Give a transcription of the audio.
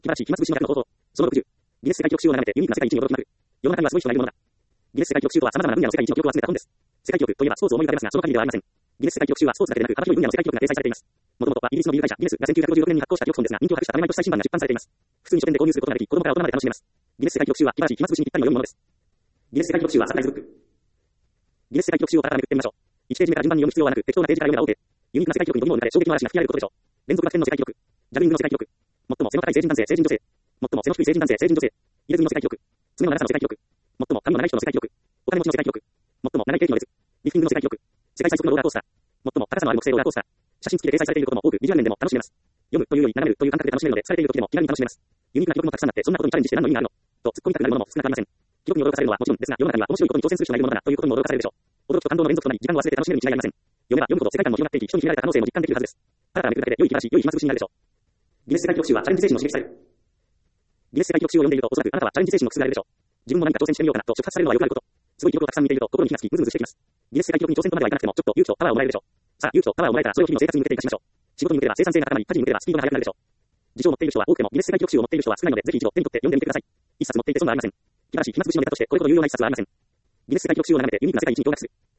素晴らしい、暇つぶしの逆の方法。その60。ギネス世界記録集を眺めてユニークな世界一に驚きまくる。世の中にはすごい人がいるものだ。ギネス世界記録集とは様々な分野の世界一の記録を集めた本です。世界記録といえばスポーツを思い浮かべますが、その限りではありません。ギネス世界記録集はスポーツだけでなく、幅広い分野の世界記録が掲載されています。もともとはイギリスのビル会社ギネスが1956年に発行した記録本ですが、人気を博したため毎年最新版が出版されています。普通に書店で購入することができ、子供から大人まで楽しめます。ギネス世界記録集は気晴らしい暇つぶしにぴったりの良いものです。ギネス世界記録集はサプライズブック。ギネス世界記録集をパラパラめくってみましょう。1ページ目から順番に読む必要はなく、適当なページから読めば OK。ユニークな世界記録に度肝を抜かれ衝撃の嵐が吹き荒れることでしょう。連続学点の世界記録。ジャグリングの世界記録。最も背の高い成人男性、成人女性。最も背の低い成人男性、成人女性。入れ墨の世界記録。爪の長さの世界記録。最も髪の長い人の世界記録。お金持ちの世界記録。最も長いケーキの列。リフティングの世界記録。世界最速のローラーコースター。最も高さのある木製ローラーコースター。写真付きで掲載されていることも多く、ビジュアル面でも楽しめます。読むというより眺めるという感覚で楽しめるので、疲れている時でも気軽に楽しめます。ユニークな記録もたくさんあって、そんなことにチャレンジして何の意味があるのと突っ込みたくなるものも少なくありません。記録に驚かされるのはもちろんですが、世の中には面白いことに挑戦する人がいるものだということにも驚かされるでしょう。驚きと感動の連続となり、時間を忘れて楽しめるに違いありません。読めば読むほど世界観も広がっていき、人に開いた可能性も実感できるはずです。パラパラめくるだけで良い気晴らし、良い暇つぶしになるでしょう。ギネス世界記録集はチャレンジ精神の刺激される。ギネス世界記録集を読んでいると、おそらくあなたはチャレンジ精神のくすぐられるでしょう。自分も何か挑戦してみようかなと触発されるのはよくあること。すごい記録をたくさん見ていると心に火がつき、ムズムズしてきます。ギネス世界記録に挑戦とまではいかなくても、ちょっと勇気とパワーをもらえるでしょう。さあ、勇気とパワーをもらえたら、それを日々の生活に向けて生かしましょう。仕事に向けては生産性が高まり、家事に向けてはスピードが速くなるでしょう。辞書を持っている人は多くても、ギネス世界記録集を持っている人は少ないので、ぜひ一度手に取って読んでみてください。一冊持っていて損はありません。気晴らしい暇つぶしのネタとして、これほど有用な一冊はありません。ギネス世界記録集を眺めてユニークな世界一に驚愕する。